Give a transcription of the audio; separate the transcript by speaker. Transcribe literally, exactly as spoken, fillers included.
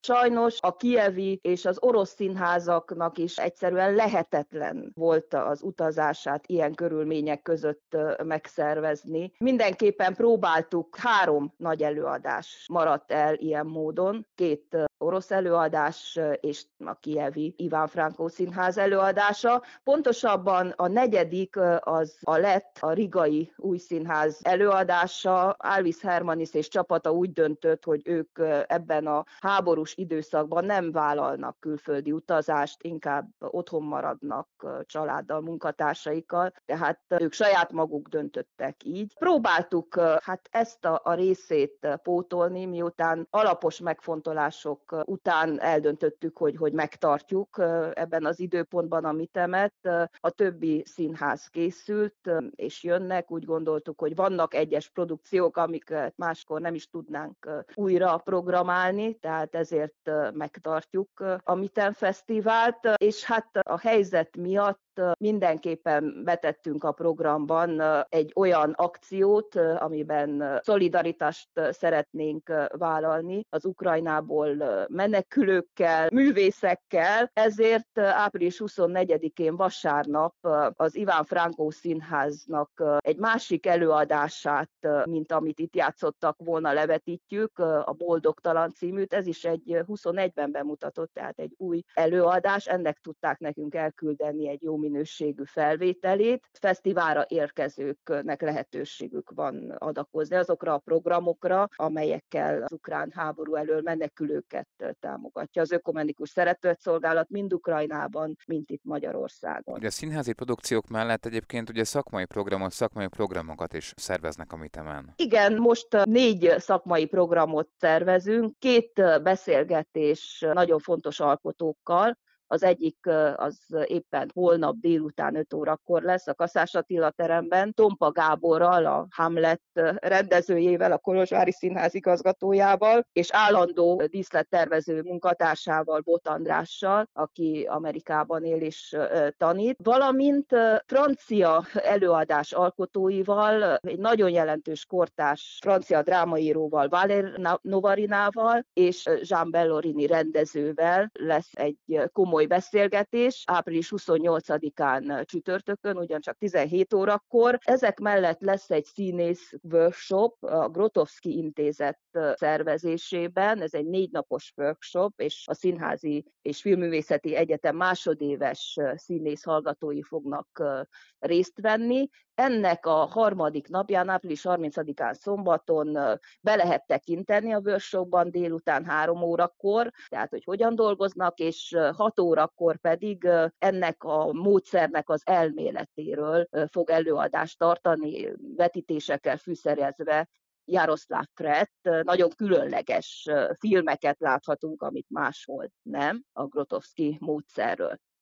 Speaker 1: Sajnos a kijevi és az orosz színházaknak is egyszerűen lehetetlen volt az utazását ilyen körülmények között megszervezni. Mindenképpen próbáltuk, három nagy előadás maradt el ilyen módon, két orosz előadás és a kijevi Iván Frankó Színház előadása. Pontosabban a negyedik az a lett, a rigai új színház előadása. Alvis Hermanis és csapata úgy döntött, hogy ők ebben a háborús időszakban nem vállalnak külföldi utazást, inkább otthon maradnak családdal, munkatársaikkal, tehát ők saját maguk döntöttek így. Próbáltuk hát ezt a, a részét pótolni, miután alapos megfontolások után eldöntöttük, hogy, hogy megtartjuk ebben az időpontban a mitemet. A többi színház készült, és jönnek. Úgy gondoltuk, hogy vannak egyes produkciók, amiket máskor nem is tudnánk újra programálni, tehát ezért megtartjuk a Miten Fesztivált, és hát a helyzet miatt mindenképpen betettünk a programban egy olyan akciót, amiben szolidaritást szeretnénk vállalni az Ukrajnából menekülőkkel, művészekkel. Ezért április huszonnegyedikén vasárnap az Iván Frankó Színháznak egy másik előadását, mint amit itt játszottak volna, levetítjük, a Boldogtalan címűt. Ez is egy huszonegyben bemutatott, tehát egy új előadás. Ennek tudták nekünk elküldeni egy jó minőségű felvételét. Fesztiválra érkezőknek lehetőségük van adakozni azokra a programokra, amelyekkel az ukrán háború elől menekülőket támogatja. Az Ökumenikus Szeretetszolgálat mind Ukrajnában, mint itt Magyarországon.
Speaker 2: Ugye a színházi produkciók mellett egyébként ugye szakmai programot, szakmai programokat is szerveznek a Mitemen.
Speaker 1: Igen, most négy szakmai programot szervezünk, két beszélgetés nagyon fontos alkotókkal. Az egyik az éppen holnap délután öt órakor lesz a Kaszás Attila teremben, Tompa Gáborral, a Hamlet rendezőjével, a Kolozsvári Színház igazgatójával, és állandó díszlettervező munkatársával, Bot Andrással, aki Amerikában él és tanít, valamint francia előadás alkotóival, egy nagyon jelentős kortárs francia drámaíróval, Valér Novarinával, és Jean Bellorini rendezővel lesz egy komoly beszélgetés április huszonnyolcadikán csütörtökön, ugyancsak tizenhét órakor. Ezek mellett lesz egy színész workshop a Grotowski Intézet szervezésében. Ez egy négy napos workshop, és a Színházi és Filmművészeti Egyetem másodéves színész hallgatói fognak részt venni. Ennek a harmadik napján, április harmincadikán szombaton be lehet tekinteni a workshopban délután három órakor, tehát hogy hogyan dolgoznak, és hat órakor pedig ennek a módszernek az elméletéről fog előadást tartani, vetítésekkel fűszerezve Jaroszláv Frett. Nagyon különleges filmeket láthatunk, amit máshol nem, a Grotowski módszerről.